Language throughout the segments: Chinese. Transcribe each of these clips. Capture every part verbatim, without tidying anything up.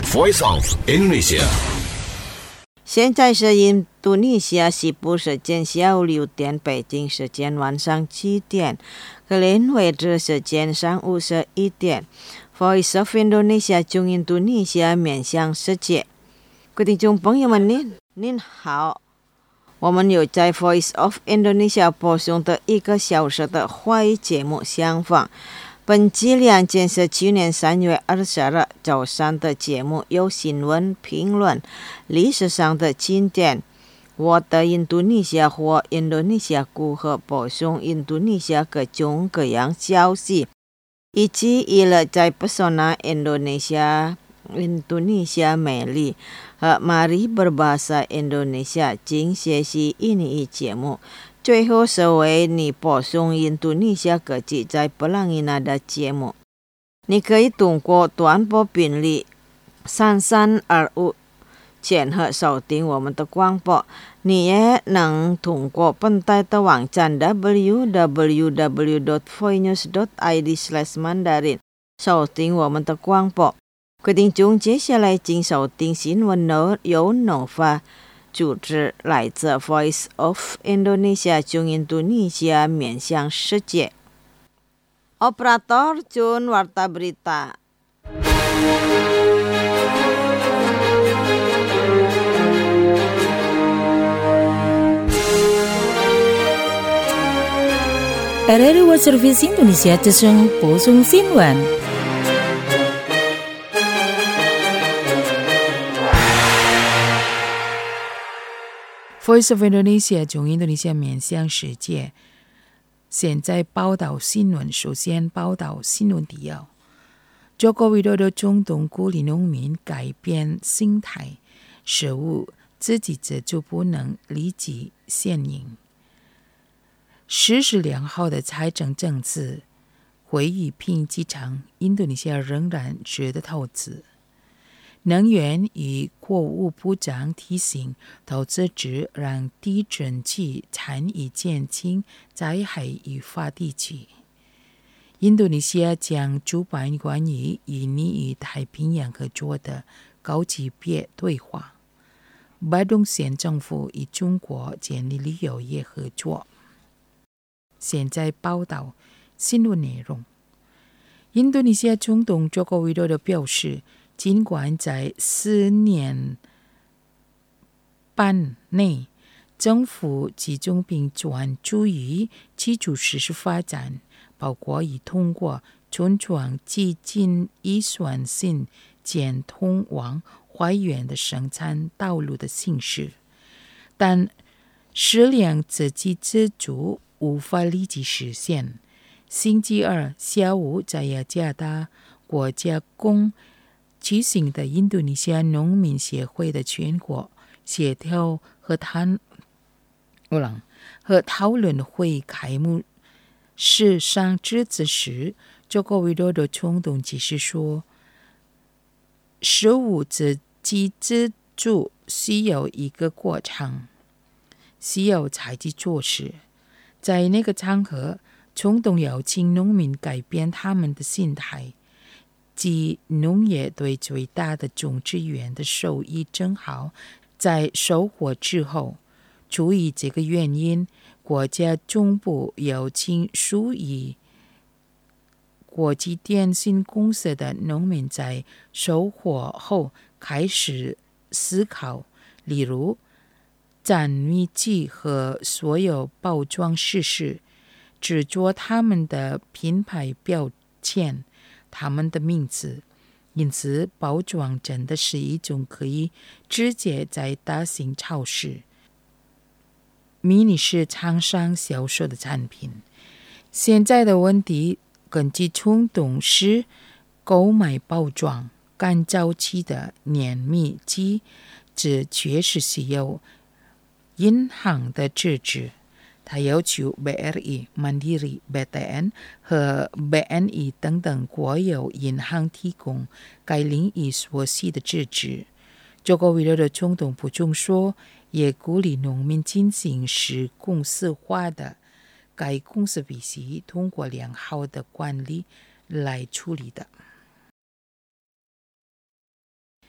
Voice of Indonesia。 现在是印度尼西亚西部时间下午六点，北京时间晚上七点，格林威治时间上午十一点。Voice of Indonesia 中印度尼西亚面向世界。各位听众朋友们，您您好，我们有在 Voice of Indonesia 播送的一个小时的华语节目相访。本期两件是去年三月二十日早上的节目，有新闻评论、历史上的经典、我的印度尼西亚或印度尼西亚如何播送印度尼西亚各种各样消息，以及娱乐在不受那印度尼西亚印度尼西亚美丽和 Mari Berbahasa Indonesia 经学习印尼语节目。最后是为你播送印度尼西亚各地在布朗伊纳的节目。你可以通过短波频率三三二五前后收听我们的广播。你也能通过本台的网站 double-u double-u double-u dot voinews dot i d slash mandarin 收听我们的广播。各位听众，接下来请收听新闻由 Nova主持，来自 Voice of Indonesia 中印度尼西亚面向世界。Operator Jun Warta Berita。 R R I World Service Indonesia 之声播送新闻。Voice of Indonesia 从印度尼西亚面向世界。现在报道新闻，首先报道新闻提要。Joko Widodo 总统鼓励农民改变心态，食物自给自足不能立即现赢。实施良好的财政政策，会议评级场，印度尼西亚仍然值得投资。能源与货物部长提醒投资者让地震期参与减轻灾害引发地区。印度尼西亚将主办关于印尼与太平洋合作的高级别对话。巴东县政府与中国建立旅游业合作。现在报道新闻内容。印度尼西亚总统 Joko Widodo 表示，尽管在四年半内，政府集中并专注于基础设施发展，包括已通过村庄基金预算性建通往花园的生产道路的形式，但食粮自给自足无法立即实现。星期二下午在雅加达国家宫举行的印度尼西亚农民协会的全国协调和谈和讨论会开幕式上致辞时，Joko Widodo总统解释说，食物自给自足需要一个过程，需要采取措施。在那个场合，总统邀请农民改变他们的心态，即农业对最大的种植园的收益正好在收获之后。出于这个原因，国家总部邀请属于国际电信公司的农民在收获后开始思考，例如giảm米剂和所有包装设施，制作他们的品牌标签，他们的名字。因此，包装真的是一种可以直接在大型超市、迷你市场上销售的产品。现在的问题根据冲动是购买包装干燥期的碾米机，这确实需要银行的支持。他要求 B R I、Mandiri、B T N 和 B N I 等等国有银行提供该领域所需的支持。Joko Widodo总统补充说，也鼓励农民进行是公司化的，该公司必须通过良好的管理来处理的。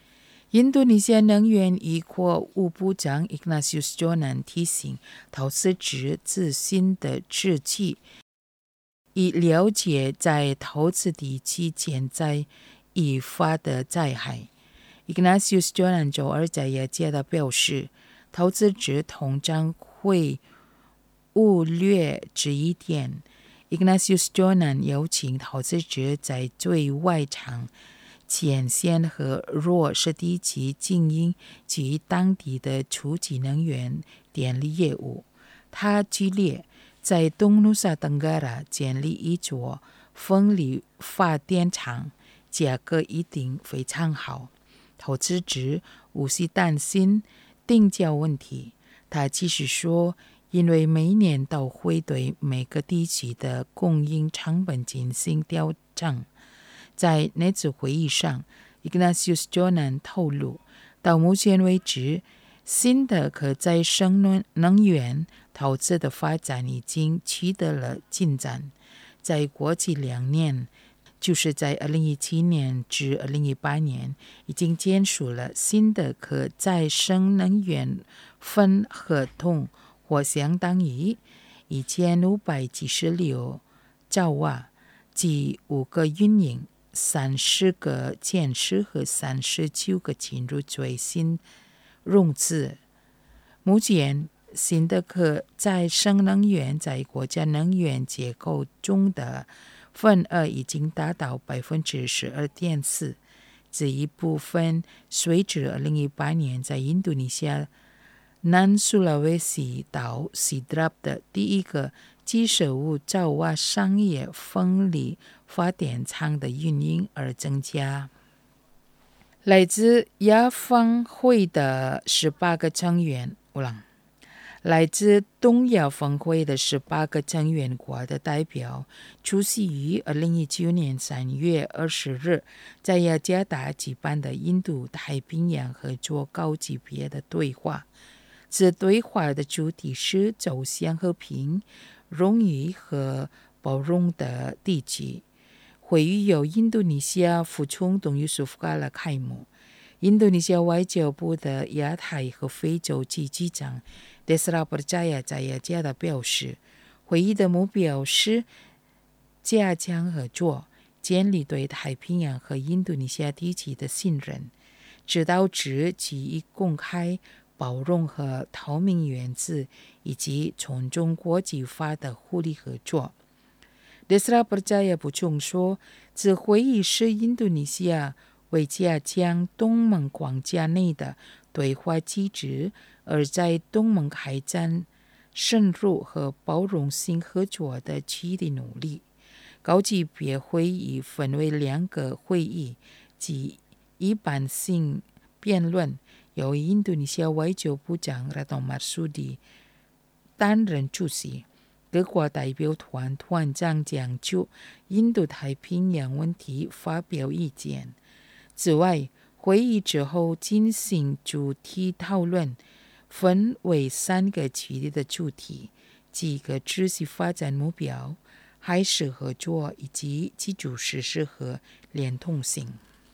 印度尼西亚能源与货物部长 Ignatius Jonan 提醒投资者自新的制剂，以了解在投资地区潜在已发的灾害。Ignatius Jonan 周二在业界的表示，投资者通常会忽略这一点。Ignatius Jonan 邀请投资者在最外场前线和弱势地区经营基于当地的初级能源电力业务。他举例，在东努萨登嘎拉建立一座风力发电厂，价格一定非常好，投资者无需担心定价问题。他继续说，因为每年都会对每个地区的供应成本进行调整。在那次会议上 ，Ignatius Jonan 透露，到目前为止，新的可再生能源投资的发展已经取得了进展。在过去两年，就是在二零一七年至二零一八年，已经签署了新的可再生能源分合同，或相当于一千五百七十六兆瓦，即五个运营、三十个建设和三十九个进入最新融资。目前，新的可再生能源在国家能源结构中的份额已经达到百分之十二点四。这一部分随着二零一八年在印度尼西亚南苏拉威西岛 Sidrap 的第一个七十五兆瓦商业风力发电厂的运营而增加。来自亚方会的十八个成员，来自东亚峰会的十八个成员国的代表出席于二零一九年三月二十日在雅加达举办的印度太平洋合作高级别的对话。这对话的主题是走向和平、荣誉和包容的地区。会议由印度尼西亚副总统Yusuf Kala开幕。印度尼西亚外交部的亚太和非洲局局长Desra Percaya在雅加达表示，会议的目标是加强合作，建立对太平洋和印度尼西亚地区的信任，指导者基于公开、包容和透明原则，以及尊重国际法的互利合作。Desra Percaya补充说，这会议是印度尼西亚为加强东盟框架内的对话机制，而在东盟开展深入和包容性合作的积极努力。高级别会议分为两个会议，即一般性辩论，由印度尼西亚外交部长 Retno Marsudi 担任主席。各国代表团团长将就印度太平洋问题发表意见。此外，会议之后进行主题讨论，分为三个区域的主题，即可持续发展目标、海事合作以及基础设施和连通性。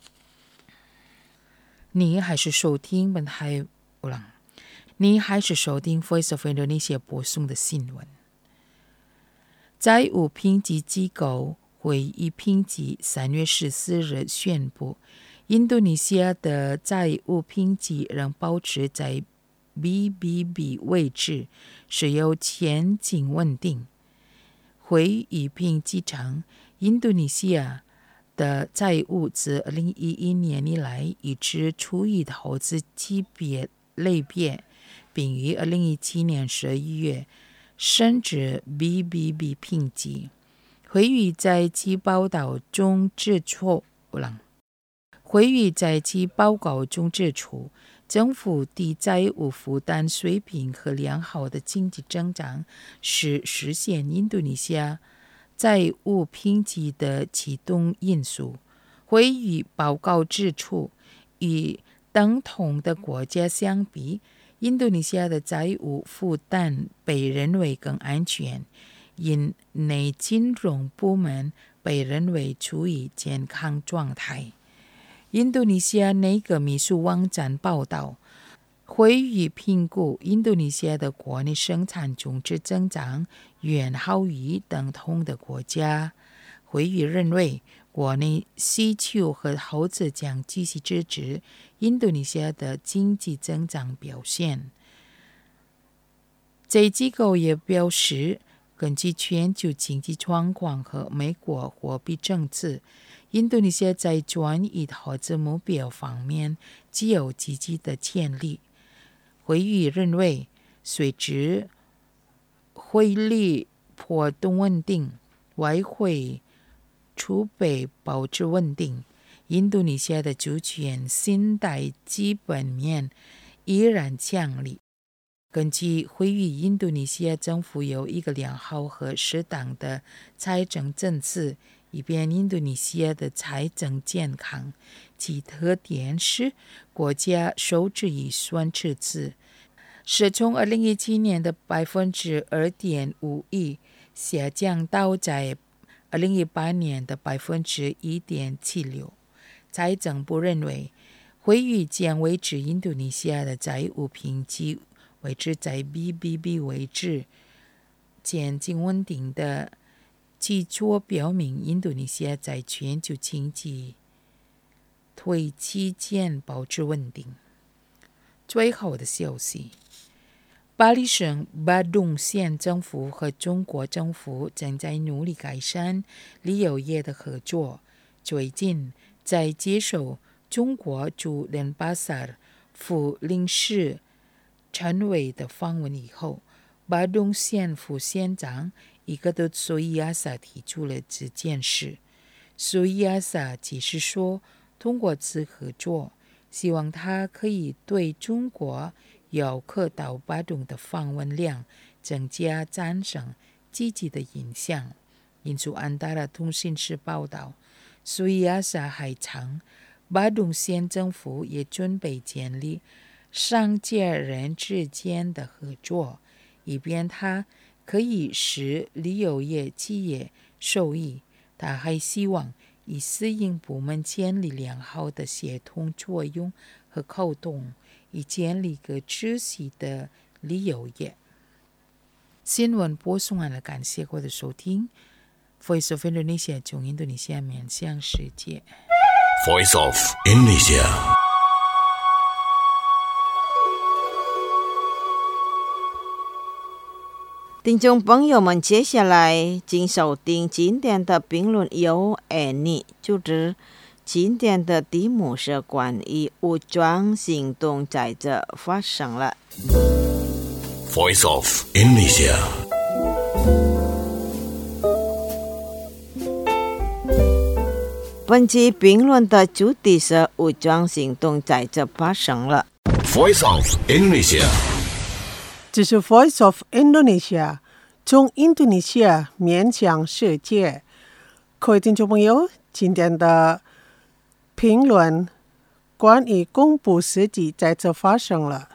你还是收听本台，你还是收听 Voice of Indonesia 播送的新闻。债务评级机构会议评级三月十四日宣布，印度尼西亚的债务评级仍保持在 B B B 位置，是有前景稳定。会议评级称，印度尼西亚的债务自二零一一年以来一直处于投资级别类别，并于二零一七年十一月升至 B B B 评级。会议在其报道中指出，会议在其报告中指出，政府的债务负担水平和良好的经济增长是实现印度尼西亚债务评级的启动因素。会议报告指出，与等同的国家相比，印度尼西亚的债务负担被认为更安全，因内金融部门被认为处于健康状态。 印度尼西亚内阁秘书网站报道，会议评估印度尼西亚的国内生产总值增长远好于等同的国家。会议认为，国内需求和投资将继续支持印度尼西亚的经济增长表现。这机构也表示，根据全球经济状况和美国货币政策，印度尼西亚在转移投资目标方面具有积极的潜力。会议认为，随着汇率波动稳定，外汇储备保持稳定，印度尼西亚的主权信贷基本面依然强力。根据会议，印度尼西亚政府有一个良好和适当的财政政策，以便印度尼西亚的财政健康。其特点是国家收支预算赤字是从二零一七年的百分之二点五一下降到在二零一八年的百分之一点七六。财政部认为，会议将维持印度尼西亚的债务评级维持在 B B B 位置，前景稳定的基础表明，印度尼西亚在全球经济推期间保持稳定。最后的消息，巴黎省巴东县政府和中国政府正在努力改善旅游业的合作。最近，在接受中国驻连巴萨尔副领事陈伟的访问以后，巴东县副县长伊格多苏伊亚萨提出了这件事。苏伊亚萨解释说，通过此合作，希望他可以对中国游客到巴东的访问量增加产生积极的影响。引述安达拉通讯社报道，苏伊亚萨还称，巴东县政府也准备建立商界人之间的合作，以便他可以使旅游业企业受益。他还希望以私营部门建立良好的协同作用和沟通，以建立个秩序的旅游业。新闻播送完了，感谢各位的收听。Voice of Indonesia 从印度尼西亚面向世界。 Voice of Indonesia。 听众朋友们，接下来请收听今天的评论由 Annie 主持。今天的题目是关于武装行动在这发生了。 Voice of Indonesia。 本期评论的主题是武装行动在这发生了。 Voice of Indonesia。 这是 Voice of Indonesia， 从印度尼西亚面向世界。各位听众朋友，今天的评论关于恐怖事件在这发生了。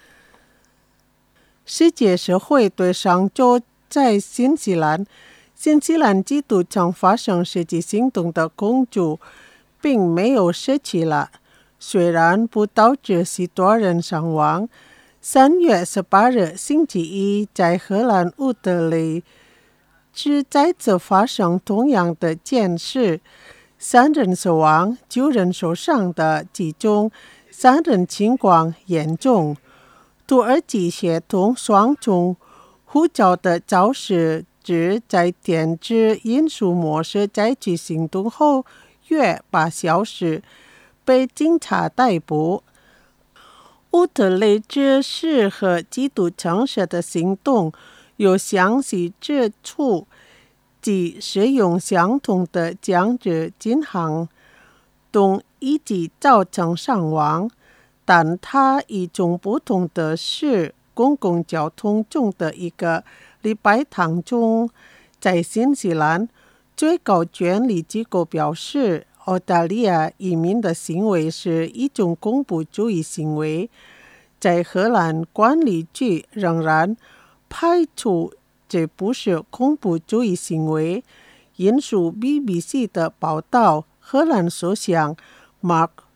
世界社会对上周在新西兰新西兰基督城发生实际行动的关注并没有失去了，虽然不导致许多人伤亡。三月十八日星期一，在荷兰乌德雷只再次发生同样的件事，三人死亡，九人受伤的其中三人情况严重。土耳其协同双重护照的肇事者在电子引述模式采取行动后约八小时被警察逮捕。乌特雷这是和基督城市的行动有详细之处，即使用相同的枪支进行动以及造成伤亡，但它与众不同的是，公共交通中的一个礼拜堂中，在新西兰最高权力机构表示，澳大利亚移民的行为是一种恐怖主义行为。在荷兰管理局仍然排除这不是恐怖主义行为。引述 B B C 的报道，荷兰首相 Mark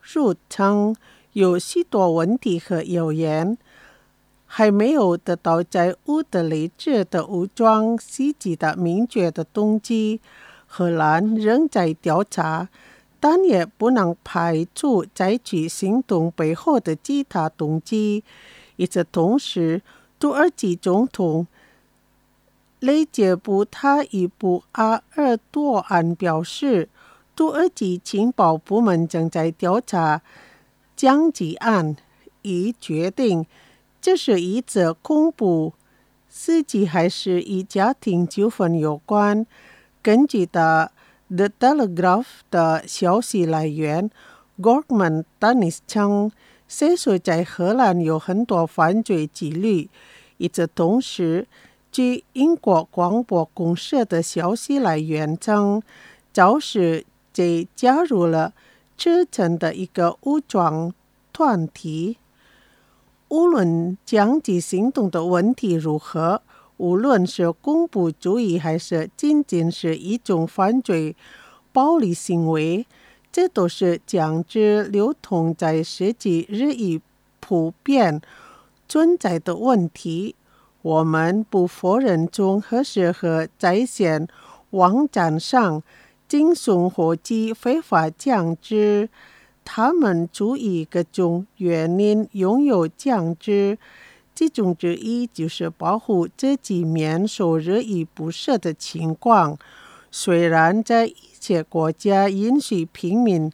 入称有许多问题和谣言，还没有得到在乌德雷治的武装袭击的明确的动机。荷兰仍在调查，但也不能排除采取行动背后的其他动机。与此同时，土耳其总统雷杰布塔伊布阿尔多安表示，土耳其情报部门正在调查枪击案，以决定这是一则恐怖袭击还是与家庭纠纷有关。根据的 The Telegraph 的消息来源 Gorman Danis 称，虽说在荷兰有很多犯罪记录，与此同时，据英国广播公社的消息来源称，肇事者加入了支撑的一个武装团体。无论枪击行动的问题如何，无论是恐怖主义还是仅仅是一种犯罪暴力行为，这都是枪支流通在世界日益普遍存在的问题。我们不否认从核适合在线网站上惊悚获取非法枪支，他们出于各种原因拥有枪支，其中之一就是保护自己免受日益不赦的情况。虽然在一些国家允许平民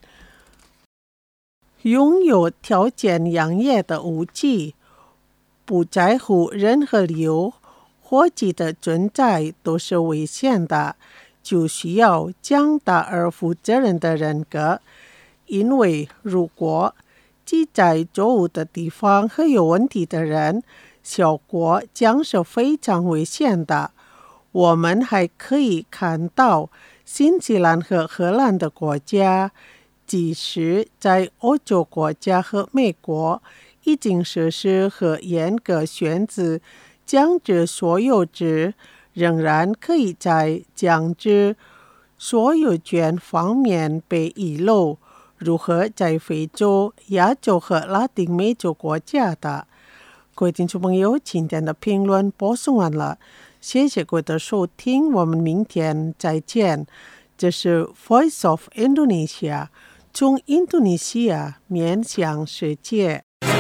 拥有条件养野的武器，不在乎任何理由，火器的存在都是危险的，就需要强大而负责任的人格。因为如果击在作物的地方和有问题的人，效果将是非常危险的。我们还可以看到新西兰和荷兰的国家，即使在欧洲国家和美国已经实施和严格限制枪支所有制，仍然可以在枪支所有权方面被遗漏，如何在非洲、亚洲和拉丁美洲国家的。各位听众朋友，今天的评论播送完了，谢谢各位的收听，我们明天再见。这是 Voice of Indonesia， 从印度尼西亚面向世界。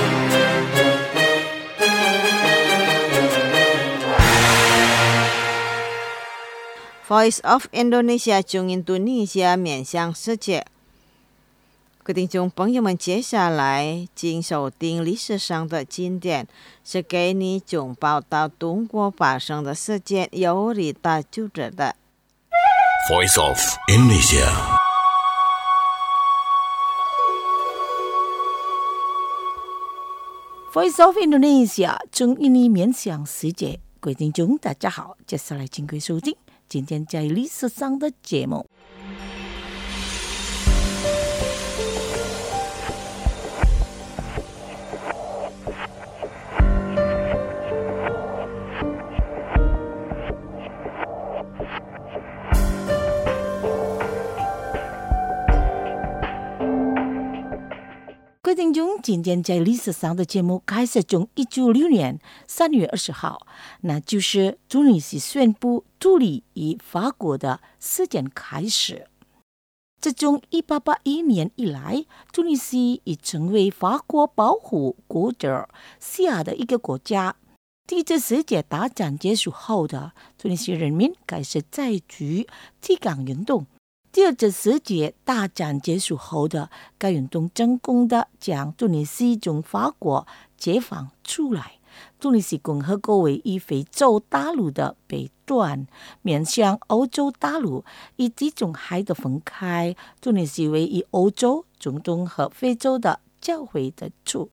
Voice of Indonesia 从印度尼西亚面向世界。各位听众朋友们，接下来请收听历史上的经典，是给你从报道中国发生的事件由李大主持的 Voice of Indonesia。 Voice of Indonesia 从印尼面向世界。各位听众大家好，接下来请各位收听今天在历史上的节目。各位听众，今天在历史上的节目开始从一九六年三月二十号，那就是突尼西宣布独立于法国的事件开始。自从一八八一年以来，突尼西已成为法国保护国者下的一个国家。第一次世界大战结束后的突尼西人民开始采取抵抗运动。第二次世界大战结束后的该运动成功的将突尼西从法国解放出来。突尼西共和国位于非洲大陆的北端，面向欧洲大陆，以地中海的分开。突尼西位于欧洲、中东和非洲的交汇的处。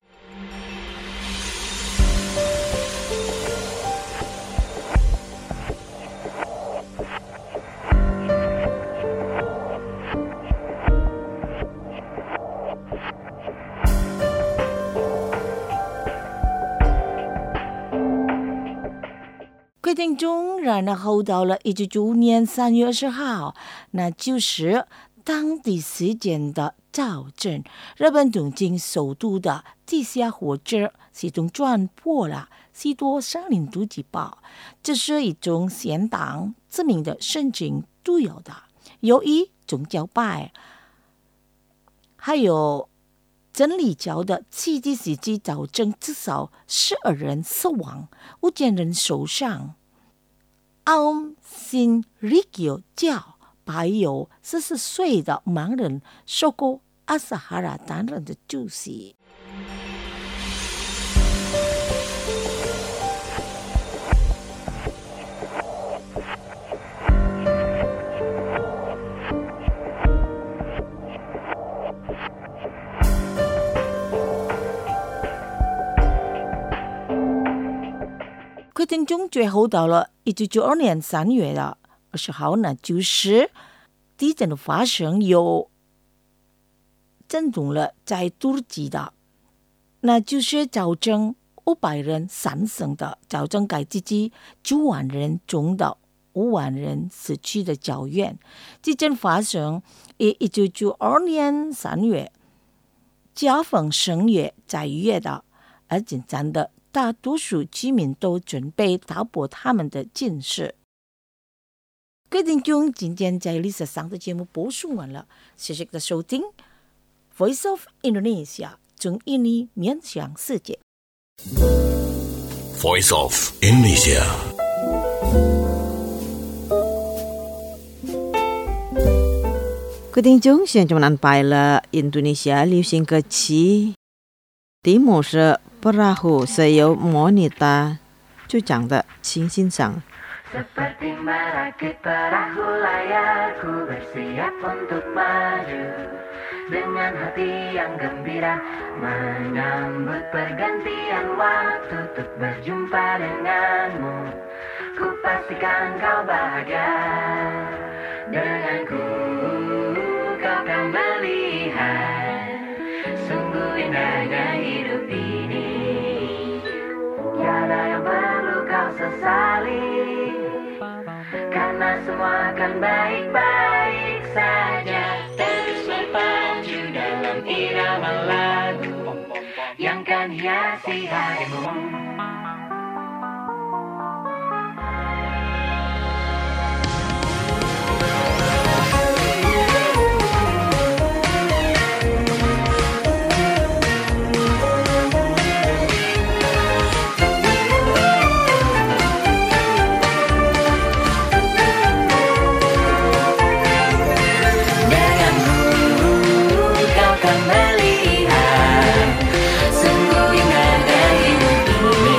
听众，然后到了一九九五年三月二十号，那就是当地时间的早晨，日本东京首都的地下火车系统转播了许多生灵突击报，这是一种相当知名的事情都有的。由于宗教拜，还有真理教的七世纪造成至少十二人死亡，五千人受伤。奥新立教教还有四十岁的盲人受过阿萨哈拉担任的主席。各位听众，最后到了一九九二年三月的二十号呢，就是地震的发生有震动了在土耳其的，那就是造成五百人丧生的，造成该地区九万人中的五万人死去的教院。地震发生于一九九二年三月，加逢正月在月的，而紧张的大多数居民都准备逃避他们的近视。各位听众，今天在历史上的节目播送完了，谢谢的收听。Voice of Indonesia 从印尼面向世界。 Voice of Indonesia。 各位听众，现在我们安排了印度尼西亚流行歌曲，题目是 Perahu， 是由莫妮塔主讲的，请欣赏。 Seperti merakit perahu layar, ku bersiap untuk maju dengan hati yang gembira, menyambut pergantian waktu untuk berjumpa denganmu. Ku pastikan kau bahagia denganku, kau akan melihat sungguh indahnya hidup ini. Tiada yang perlu kau sesali, karena semua akan baik-baik saja. Terus berpacu dalam irama lagu yang kan hiasi harimu. Sungguh indahnya hidup ini.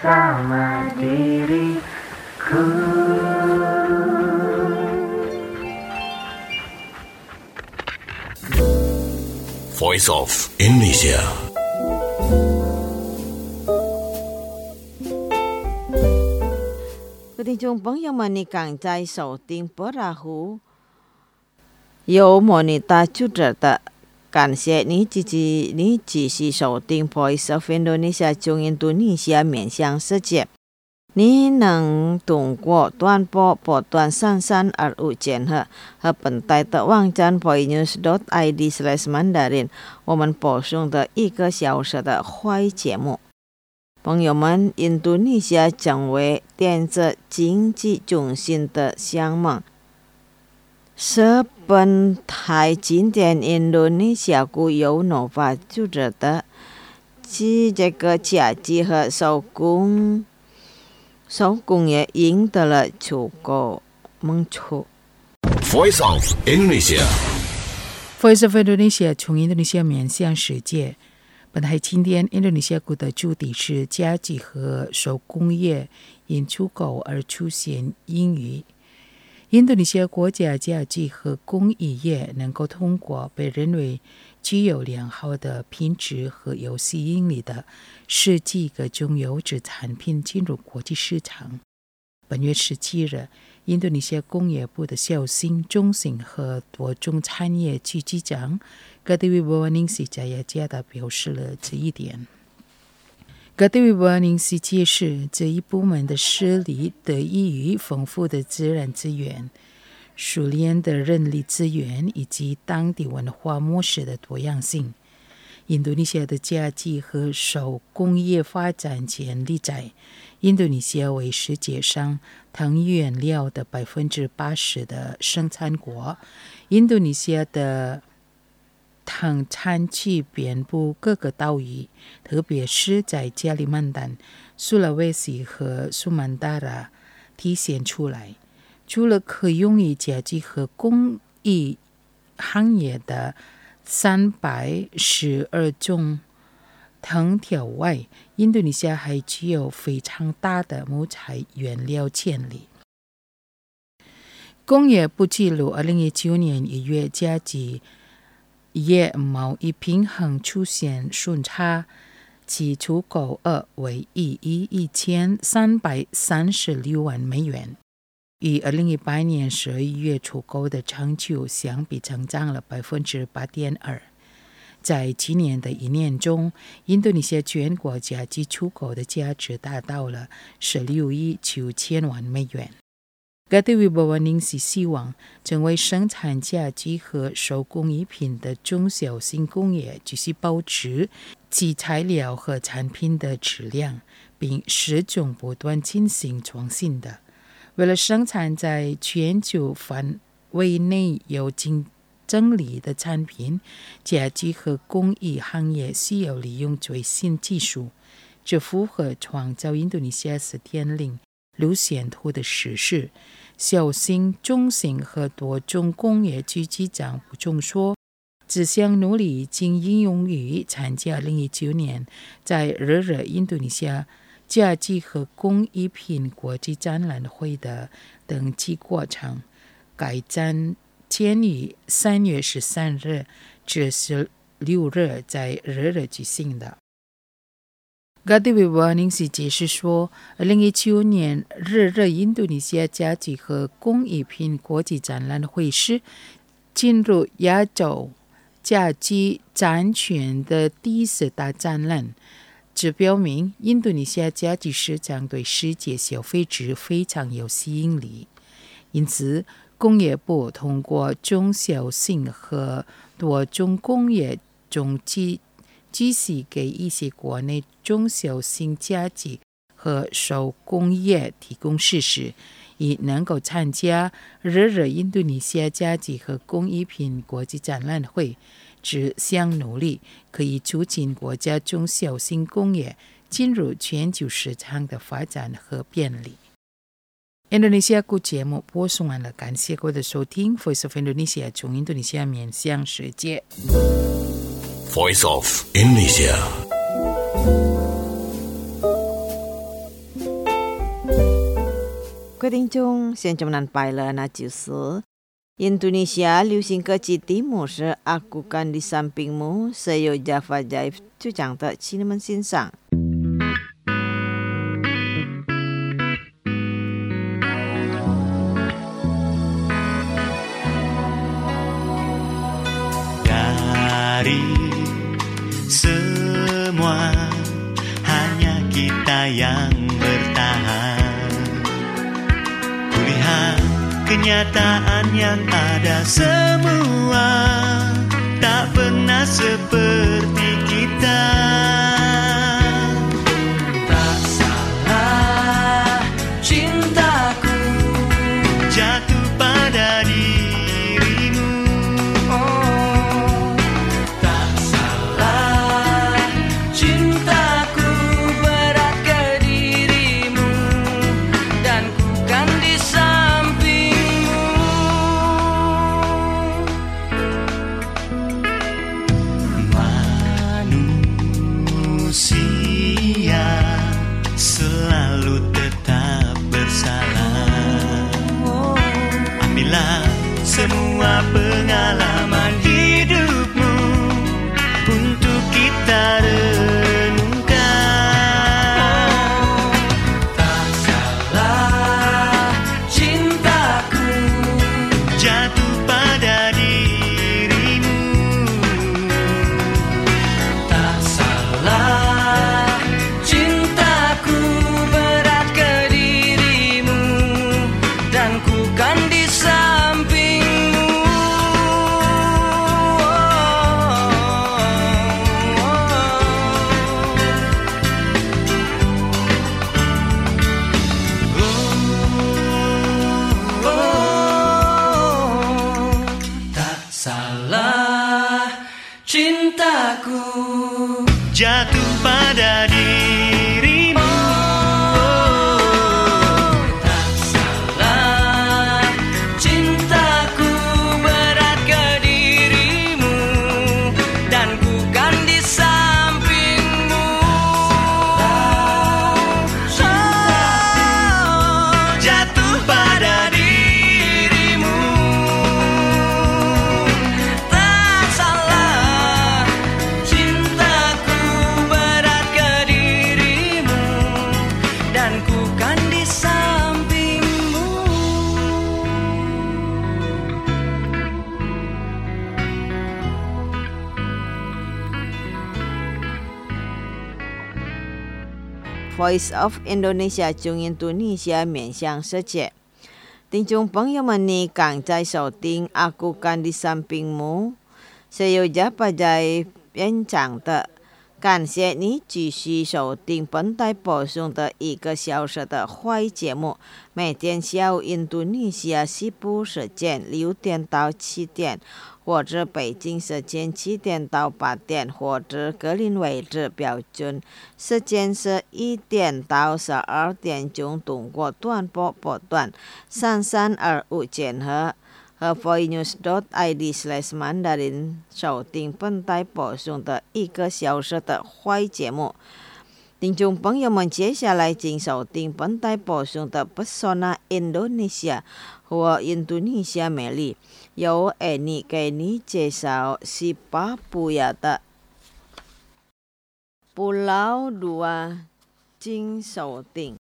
bersama diriku. Voice of Indonesia. Quý聽眾朋友們，你剛在收聽波拉湖，由莫尼達主持的。感謝你支持你繼續收聽 Voice of Indonesia 中印度尼西亞面向世界。你能通過短波波段三三二五千赫和本台的網站 voicenews dot I D slash mandarin， 我們播送的一個小時的華語節目。朋友們，印度尼西亞成為電子經濟中心的向往，是本台今天印度尼西亞固有文化組織的及這個家具和手工手工業贏得了足夠門出。 Voice of Indonesia. Voice of Indonesia 從印度尼西亞面向世界。本台今天印度尼西亞股的主題是家具和手工業因出口而出現盈餘。印度尼西亞國家家具和工藝業能夠通過被認為具有良好的品質和有吸引力的設計各種優質產品進入國際市場。本月十七日，印度尼西亞工業部的小型、中型和多種產業局局長格蒂维波瓦宁西加雅加达表示了這一點。格蒂维波瓦宁西解釋，這一部門的實力得益於豐富的自然資源、熟練的人力資源以及當地文化模式的多樣性。印度尼西亞的家具和手工業發展潛力在。印度尼西亞為世界上糖原料的百分之八十的生產國。印度尼西亞的糖產區遍布各個島嶼，特別是在加里曼丹、蘇拉威西和蘇曼達拉體現出來。除了可用於家具和工藝行業的三百十二種藤條外，印度尼西亞還具有非常大的木材原料潛力。工業部記錄二零一九年一月家具業貿易平衡出現順差，其出口額為一億一千三百三十六萬美元，與二零一八年十二月出口的成就相比增長了百分之八點二。在今年的一年中，印度尼西亞全國家具出口的價值達到了十六億九千萬美元。格蒂维波瓦宁西希望成為生產家具和手工藝品的中小型工業繼續保持其材料和產品的質量，並始終不斷進行創新的。為了生產在全球範圍內有競爭力的產品，家具和工藝行業需要利用最新技術，這符合創造印度尼西亞四點零路線圖的實施。小型、中型和多種工業局局長補充說，這項努力已經應用於參加二零一九年在日日印度尼西亞家具和工藝品國際展覽會的登記過程。該展將於三月十三日至十六日在日日舉行的。格蒂维波瓦宁西解釋說，二零一九年日日印度尼西亞家具和工藝品國際展覽會是進入亞洲家具展權的第四大展覽，這表明印度尼西亞家具市場對世界消費者非常有吸引力。因此，工業部通過中小型和多種工業中繼繼續給一些國內中小型家具和手工業提供設施，以能夠參加日日印度尼西亞家具和工藝品國際展覽會。這項努力可以促進國家中小型工業進入全球市場的發展和便利。印度尼西亞股節目播送完了，感謝各位的收聽。Voice of Indonesia 從印度尼西亞面向世界。 Voice of Indonesia. 各位听众，现在我们拜了，那就是印度尼西亚流行歌曲题目是 Aku Kan di Sampingmu, Saya Java Jive， 就讲的，请你们欣赏。 Dari semua hanya kita yang bertahan. Kulihat kenyataan yang ada semua tak pernah seperti kita. Tak salah cintaku jatuh pada dirimu. Oh, tak salah cintaku berat ke dirimu dan ku kan di sampingmu. Manusia selalu tetap bersalah. Ambillah semua pengalaman hidupmu untuk kita renungkan. Tak salah cintaku jatuh pada dirimu. Tak salah cintaku berat ke dirimu dan ku kan di sampingmu. Oh, oh, tak salah cintaku jatuh pada dirimu. Tak salah cintaku berat ke dirimu dan ku kan di sampingmu. Oh, jatuh pada dirimu. Tak salah cintaku berat ke dirimu dan ku kan di sampingmu. Voice of Indonesia 中印度尼西亚面向世界。听众朋友们，你刚在收听 Aku Kan di Sampingmu， Saya Java Jive 演讲的。感谢你继续收听本台播送的一个小时的华语节目，每天下午印度尼西亚西部时间六点到七点，或者北京时间七点到八点，或者格林威治标准时间是一点到十二点钟，通过短波波段三三二五千赫。和 voinews dot i d slash mandarin 收听本台播送的一个小时的华语节目。听众朋友们，接下来请收听本台播送的 Pesona Indonesia 或印度尼西亚美丽，由 Annie 给你介绍西巴布亚的 Pulau Dua， 请收听。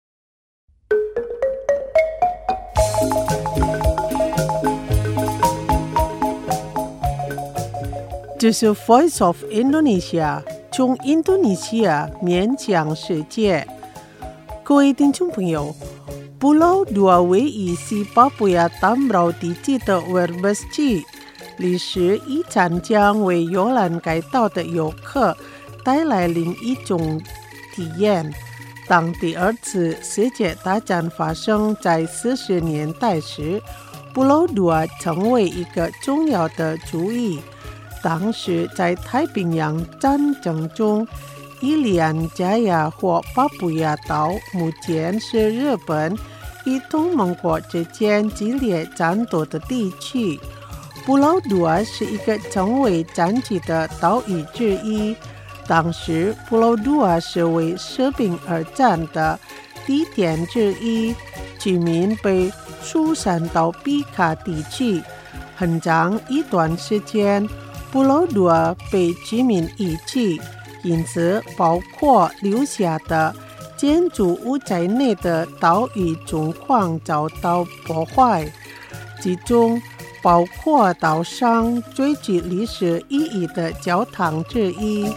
这是 Voice of Indonesia， 从印度尼西亚面向世界。各位听众朋友， Pulau Dua 位于西巴布亚丹堡地区的威尔贝斯区，历史遗产将为游览该岛的游客带来另一种体验。当第二次世界大战发生在四十年代时， Pulau Dua 成为一个重要的主意。当时在太平洋战争中，伊利安加亚或巴布亚岛目前是日本与同盟国之间激烈战斗的地区。布劳杜瓦是一个成为战区的岛屿之一。当时布劳杜瓦是为士兵而战的地点之一。 居民被疏散到比卡地区。很长一段时间，布劳多尔被居民遗弃，因此包括留下的建筑物在内的岛屿状况遭到破坏，其中包括岛上最具历史意义的教堂之一。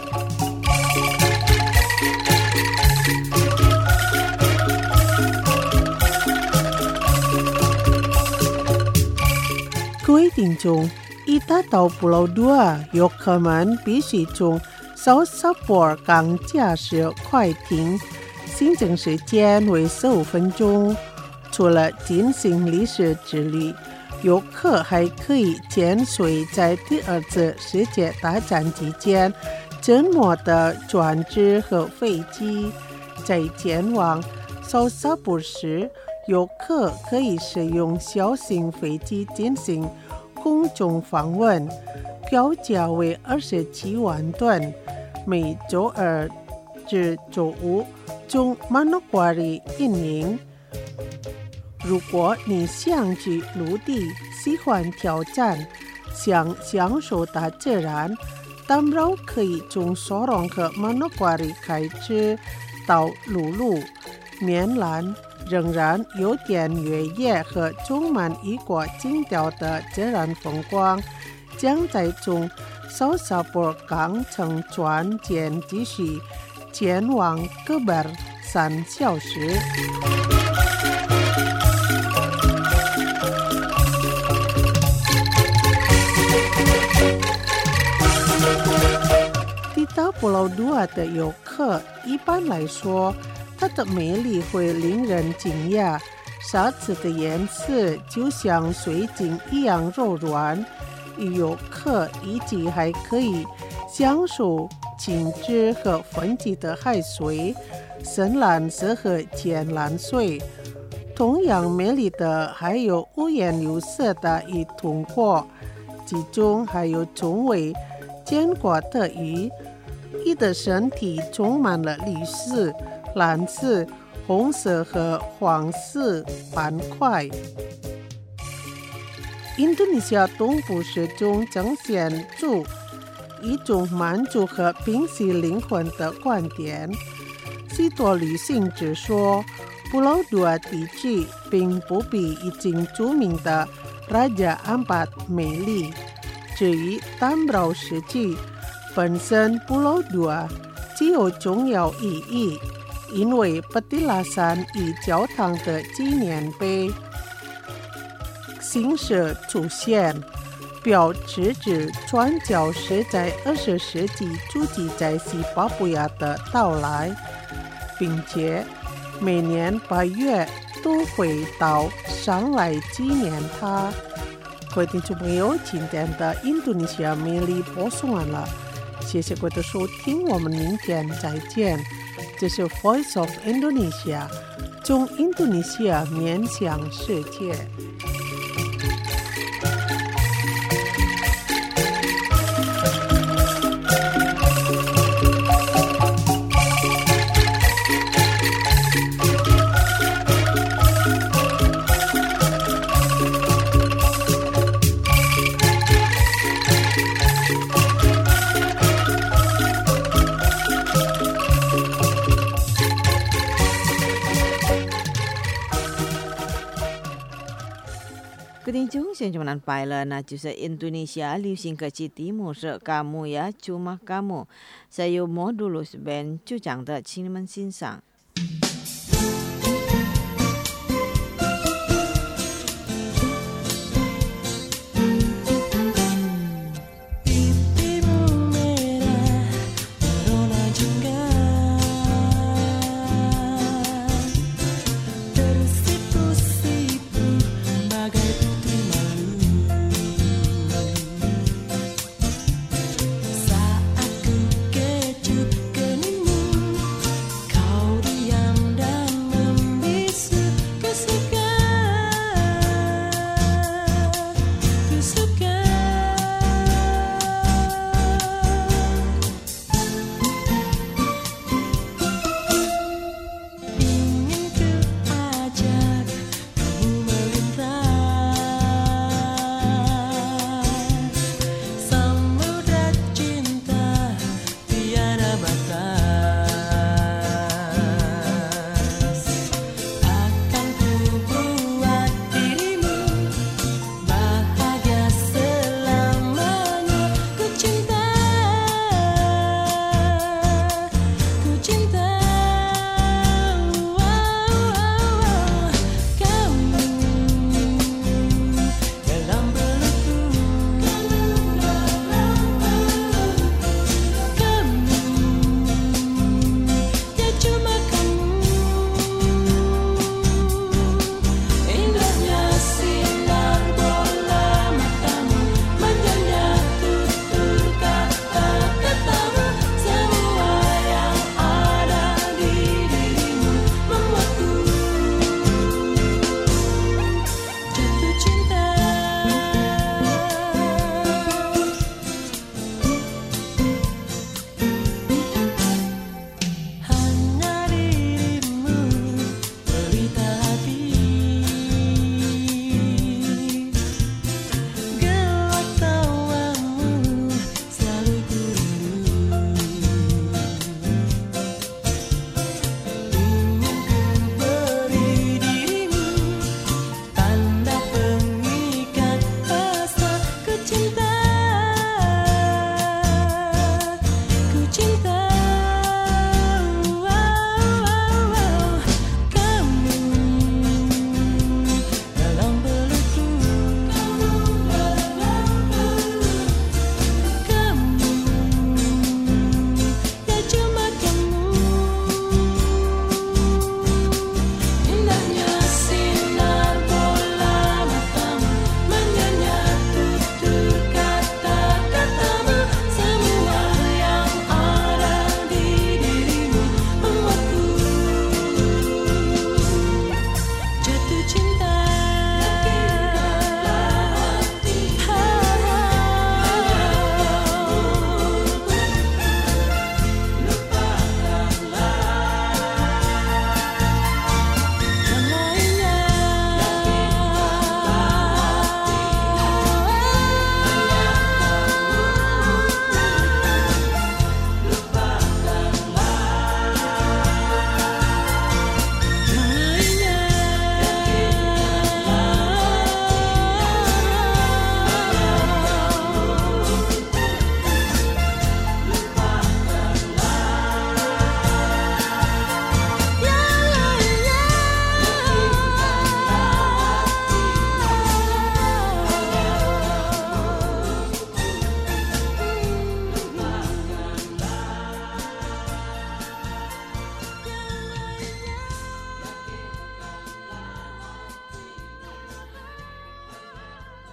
规定中，一达到布劳多尔，游客们必须从绍萨波尔港驾驶快艇，行程时间为十五分钟。除了进行历史之旅，游客还可以潜水在第二次世界大战期间沉没的船只和飞机。在前往绍萨波时，游客可以使用小型飞机进行空中访问，票价为二十七万吨，每周二至周五从曼诺瓜里运营。如果你想去陆地，喜欢挑战，想享受大自然，当然可以从索隆和曼诺瓜里开车到陆路。棉兰仍然有点越野和充满异国情调的自然风光，将在从绍萨波尔港乘船舰继续前往戈贝尔三小时。抵达布劳多尔的游客一般来说，它的美丽会令人惊讶，沙子的颜色就像水晶一样柔软，游客以及还可以享受清澈和分级的海水，深蓝色和浅蓝水。同样美丽的还有五颜六色的鱼通货，其中还有从未见过的鱼，鱼的身体充满了绿色、蓝色、红色和黄色斑块。印度尼西亚东部始终呈现出一种满足和平息灵魂的观点。许多旅行者说，布劳多尔地区并不比已经著名的拉贾安巴美丽。至于丹布劳时期本身，布劳多尔具有重要意义，因为巴蒂拉山与教堂的纪念碑新设出现，表示着传教士在二十世纪初期在西巴布亚的到来，并且每年八月都会到上来纪念他。各位听众朋友，今天的印度尼西亚美丽播送完了，谢谢各位的收听，我们明天再见。这是 Voice of Indonesia， 从印度尼西亚面向世界。 Ketinggung sejauh pala na jusa Indonesia liusing ke Timur se kamu ya cuma kamu. Saya mau dulu seben cujang de Cinnamon欣赏。 Saat ku kecup keningmu, kau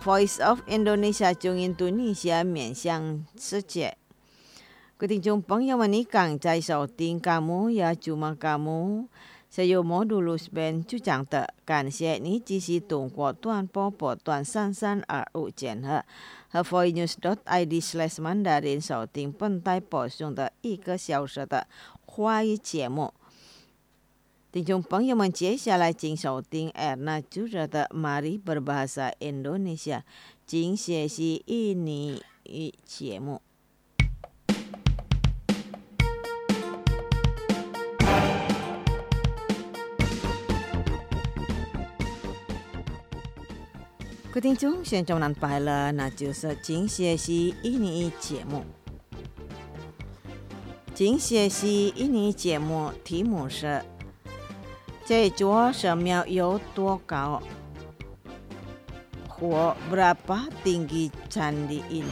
Voice of Indonesia 中印度尼西亚面向世界。各位听众朋友们，你刚在收听kamu ya cuma kamu。Saya Modulus Ben 就讲的，感谢你继续通过短波波段三三二五键和和 voinews dot I D slash mandarin 收听本台播送的一个小时的华语节目。听众朋友们，接下来请收听 Erna Jura 的 Mari Berbahasa Indonesia 请学习印尼语节目。各位听众，现在我们安排了，那就是请学习印尼语节目。请学习印尼语节目题目是这座神庙有多高？或 berapa tinggi candi ini？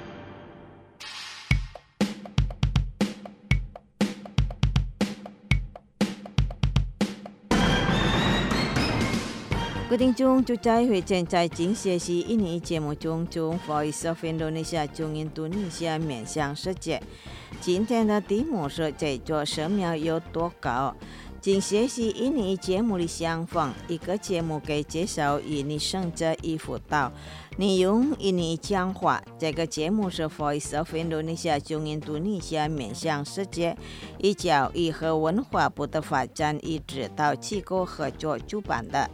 各位听众，就在会正在请学习印尼语节目中，从 Voice of Indonesia 中印度尼西亚面向世界。今天的题目是这座神庙有多高？请学习印尼节目的相反，一个节目给介绍印尼生者与辅导，你用印尼讲话。这个节目是 Voice of Indonesia 中印度尼西亚面向世界以教育和文化部的发展与指导机构合作主办的。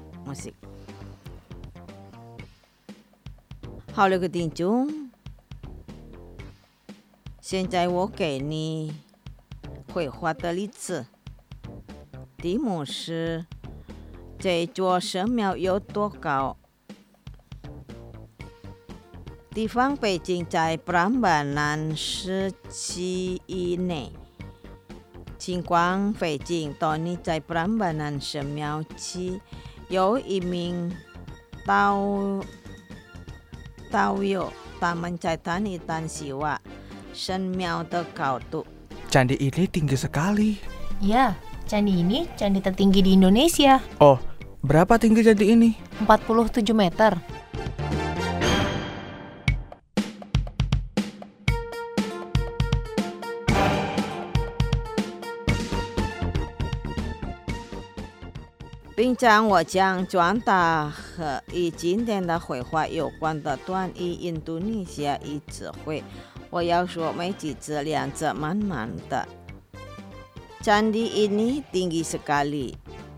好了，各位听众，现在我给你绘画的例子。题目是这座神庙有多高？地方北京在Prambanan市区以内。情况北京当年在Prambanan神庙区有一名导导游，他们在谈一谈siwa神庙的高度。 Candi ini tinggi sekali. Iya, candi ini candi tertinggi di Indonesia. Oh, berapa tinggi candi ini? empat puluh tujuh meter. 并将我将转达和与今天的绘画有关的段语印度尼西亚语词汇。我要说每几字两字慢慢的。Candi ini tinggi sekali.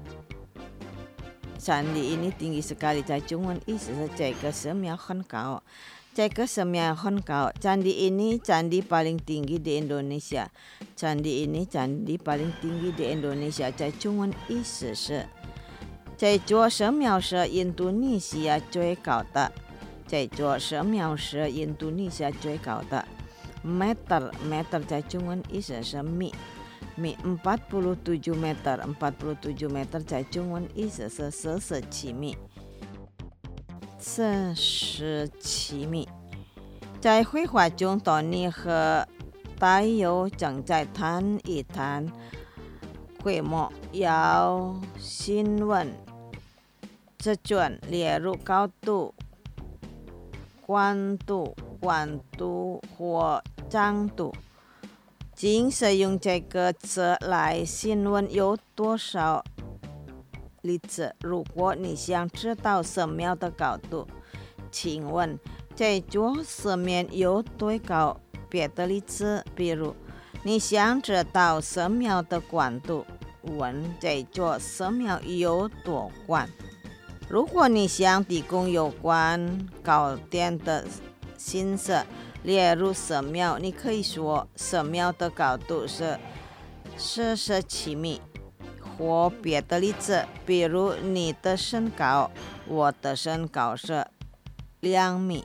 Candi ini tinggi sekali 在中文意思是这个神庙很高。这个神庙很高。Candi ini candi paling tinggi di Indonesia. Candi ini candi paling tinggi di Indonesia 在中文意思是这座神庙是印度尼西亚最高的。这座神庙是印度尼西亚最高的。Meter meter 在中文意思是米。米 empat puluh tujuh meter empat puluh tujuh meter 在中文意思是四十七米。四十七米。在绘画中，当你和导游正在谈一谈规模，要询问尺寸，例如高度、宽度、宽度或长度。请使用这个词来询问有多少例子。如果你想知道神庙的高度，请问这座神庙有多高？别的例子，比如你想知道神庙的宽度，问这座神庙有多宽。如果你想提供有关高点的信息，例如神庙，你可以说神庙的高度是四十七米，或别的例子，比如你的身高，我的身高是两米。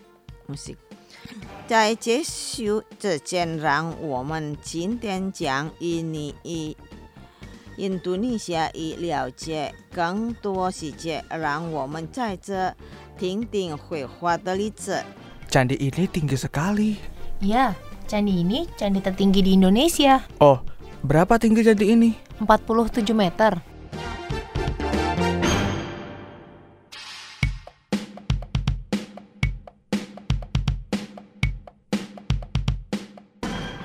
在结束之前，让我们今天讲印尼语、印度尼西亚语了解更多细节，让我们在这听听绘画的例子。 Candi ini tinggi sekali. Iya, candi ini candi tertinggi di Indonesia. Oh, berapa tinggi candi ini? empat puluh tujuh meter.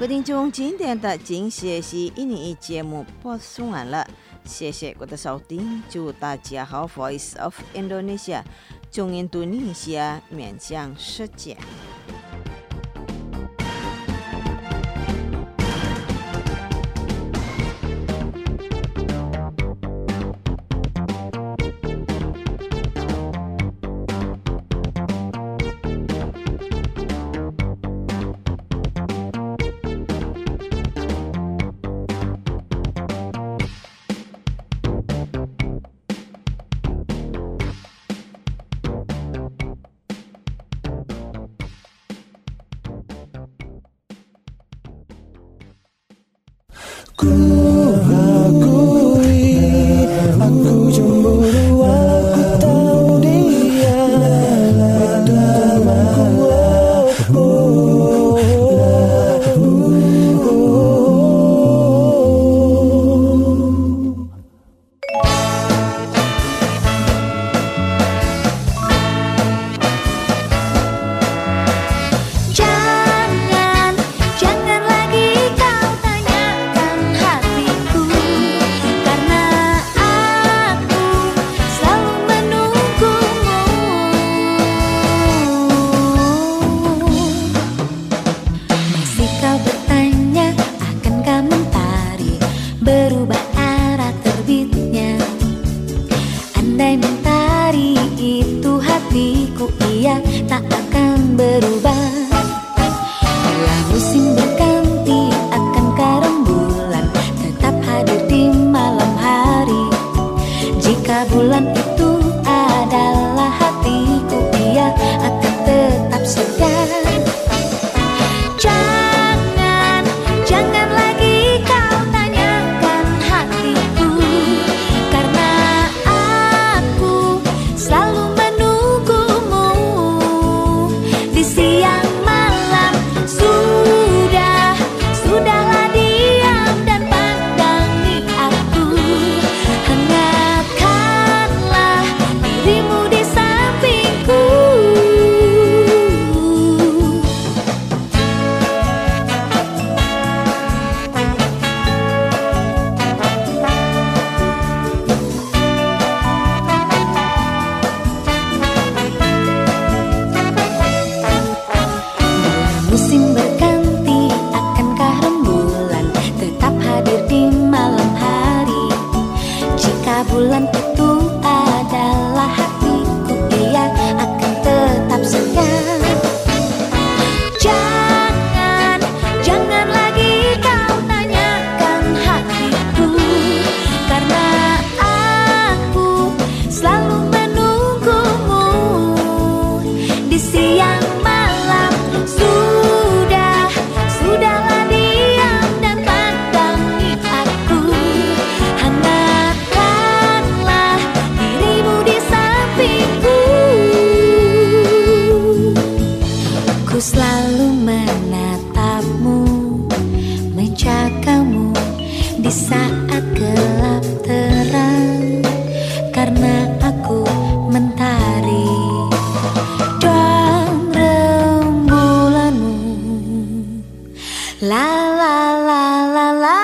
各位听众，今天的金学习一年一节目播送完了，谢谢各位的收听，祝大家好 Voice of Indonesia 中印度尼西亚面向世界。 Ku akui, aku cemburu, aku tahu dia bersamaku. Oh, oh, oh, oh. Jangan, jangan lagi kau tanyakan hatiku, karena aku selalu menunggumu. Masih kau bertanya, akankah mentari berubah arah terbitnya? Andai mentari itu hatiku, ia tak akan berubah. Bila musim berganti, akankah rembulan tetap hadir di malam hari? Jika bulan itu adalah hatiku, ia akan tetap segar. Jangan, jangan lagi kau tanyakan hatiku, karena aku selalu menunggumu di siang malam. Sudah, sudahlah diam dan pandangi aku. Hangatkanlah dirimu di sampingku. Musim berganti, akankah rembulan tetap hadir di malam hari? Jika bulan itu adalah hatiku, ia akan tetap segar. Jangan, jangan lagi kau tanyakan hatiku, karena aku selalu menunggumu di siang malam. Sudah, sudahlah diam dan pandangi aku. Hangatkanlah dirimu di sampingku. Ku selalu menatapmu, menjagamu di saat gelap terang, karena aku mentari dan rembulanmu. La la la la la.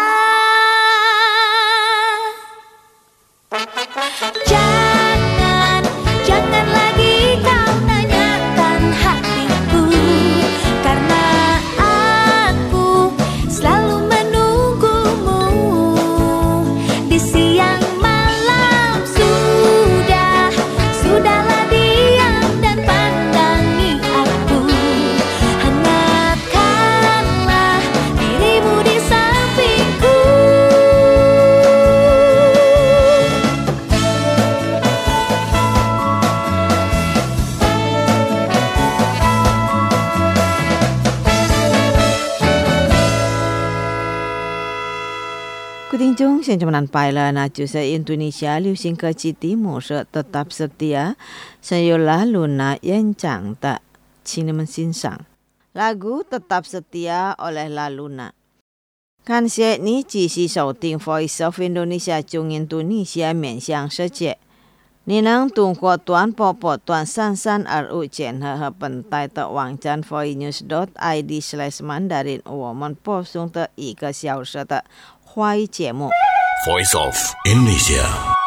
Jangan, jangan lagi kau tanyakan hatiku, karena aku selalu menunggumu di siang malam. Sudah, sudahlah diam dan pandangi aku. Hangatkanlah dirimu di sampingku. Quý thính chúng, xin chào mừng bạn là na chủ sẽ Indonesia lưu sinh cơ chi tí mù sợ tetap setia. Saya Luna yang chẳng tak cinemen sinsang. Lagu Tetap Setia oleh La Luna. Kan sẽ ni chỉ si sầu tiếng Voice of Indonesia Trung Indonesia miền xiang世界. 你能通过短波波段三三二五检核和本台的网站 voinews dot i d slash mandarin 我们播送的一个小时的华语节目 Voice of Indonesia。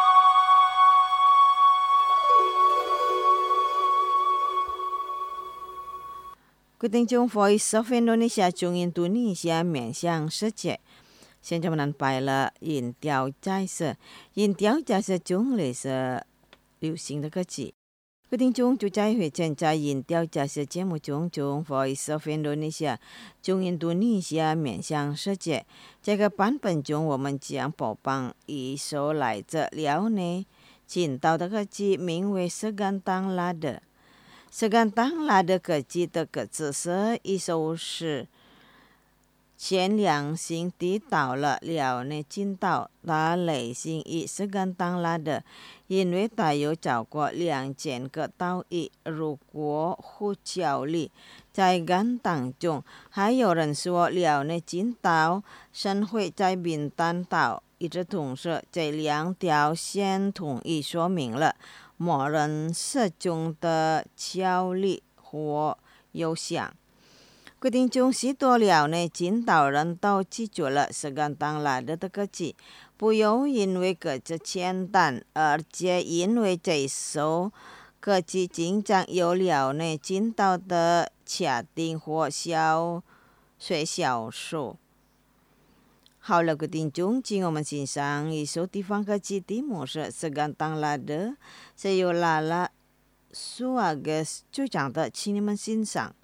各位听众 Voice of Indonesia 中印度尼西亚面向世界。现在我们拜了音调解释，音调解释中类是流行的歌曲。各位听众就在会正在音调解释节目中，中 Voice of Indonesia 中印度尼西亚面向世界。这个版本中，我们将播放一首来自辽宁青岛的歌曲，名为《Segan Tang Lada》。Segan Tang Lada 歌曲的歌词是一首诗。前两星抵到了辽宁青岛，它类型以Segan Tang Lada，因为它有超过两千个岛屿。如果呼叫力在干当中，还有人说辽宁青岛生会在冰丹岛。与此同时，这两条线统一说明了某人失踪的效力或有响。各位听众，许多辽宁青岛人都记住了Segan Tang Lada的歌曲，不用因为歌词简单，而且因为这首歌曲经常有辽宁青岛的家庭或小学小说。好了，各位听众，请我们欣赏一首地方歌曲，题目是Segan Tang Lada，是由拉拉苏阿格斯主唱的，请你们欣赏。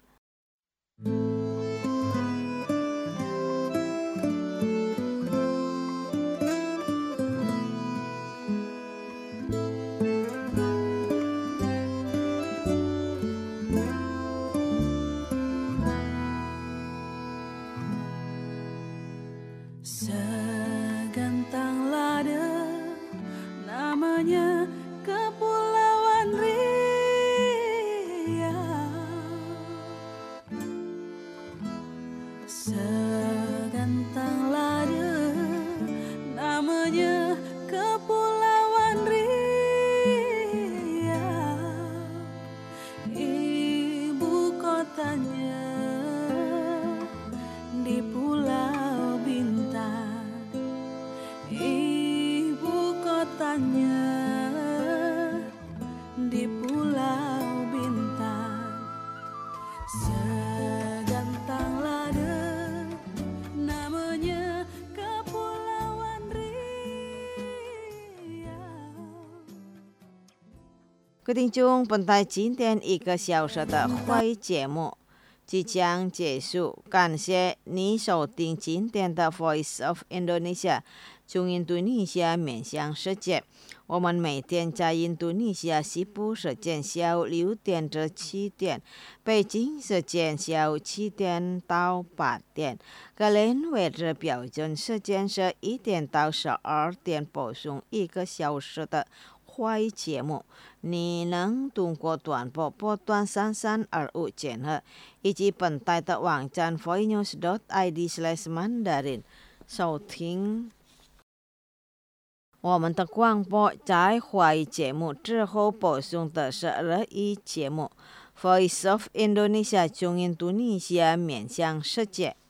Segan Tang Lada, namanya Kepulauan Riau. Segan Tang Lada, namanya Kepulauan Riau. Ibu kotanya di Pulau Bintan, ibu kotanya di Pulau Bintan. Segan Tang Lada, namanya Kepulauan Riau。 各位听众，本台今天一个小时的华语节目即将结束，感谢你收听今天的 Voice of Indonesia 中印度尼西亚面向世界。我们每天在印度尼西亚西部时间下午六点至七点，北京时间下午七点到八点，格林威治标准时间是一点到十二点，播送一个小时的华语节目。你能通过短波波段三三二五检核，以及本台的网站 voinews dot i d slash mandarin 收听我们的广播。在华语节目之后播送的是日语节目 Voice of Indonesia 中印度尼西亚面向世界。